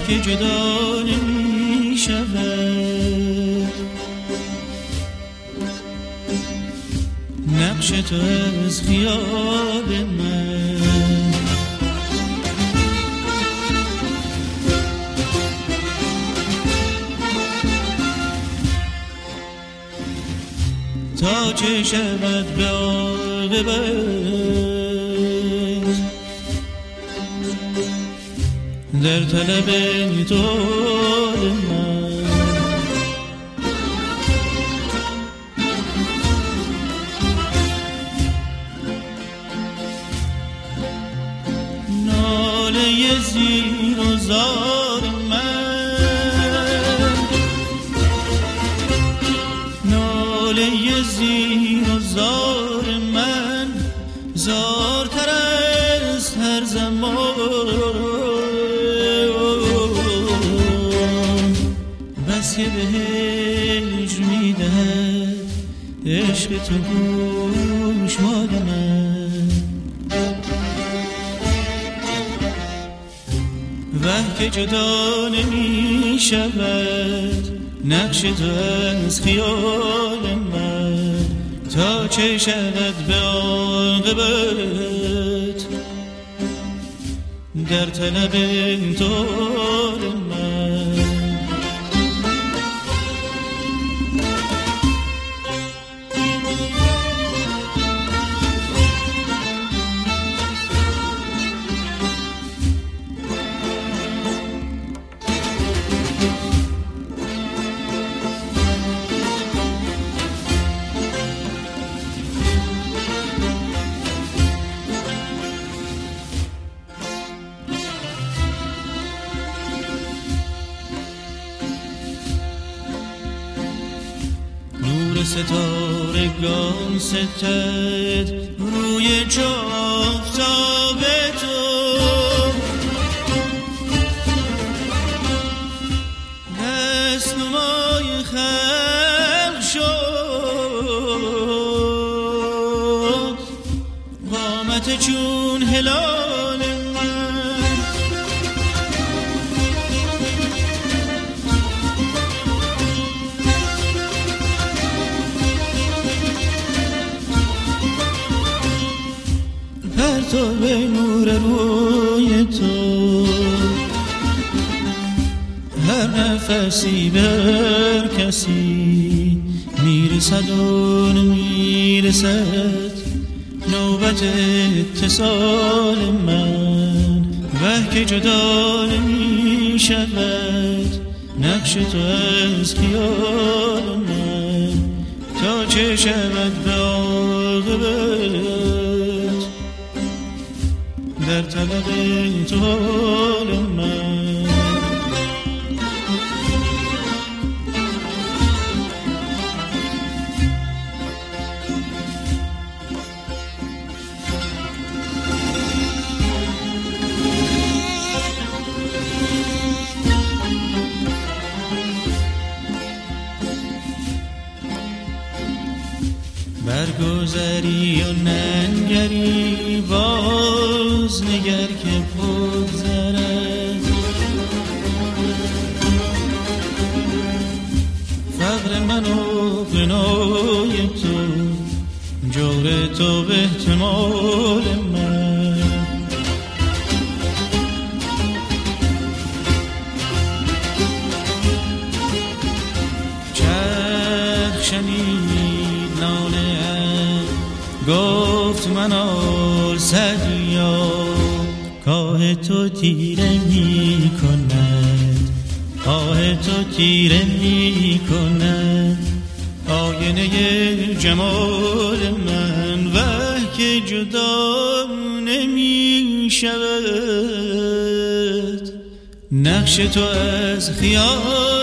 که جدا نمی شود نقش تو از خیال من. تا چه شود به عاقبت در طلب تو من. ناله زیر و زار من، ناله زیر و زار من زارتر است هر زمان. بس که به هجر میدهد عشق تو گوشمال من. وه که جدا نمی شود نقش تو از خیال من. تا چه شود به عاقبت در طلب تو من. ستارگان ستد روی آفتاب تو. دستنمای خلق شد قامت چون هلال من. تو به نور روی تو هر نفسی بر کسی میرسد و نمیرسد نوبت اتصال من. وه که جدا نمی شود نقش تو از خیال من. تا چه شود به عاقبت در طلب تو من. برگذری و ننگری باز نگر که بگذرد. فقر من و غنای تو جور تو به احتمال من. چرخ شنید ناله گفت منال سدیا کاه تو تیره می کند. آه تو تیره می کند آینه جمال من. وه که جدا نمی شود نقش تو از خیال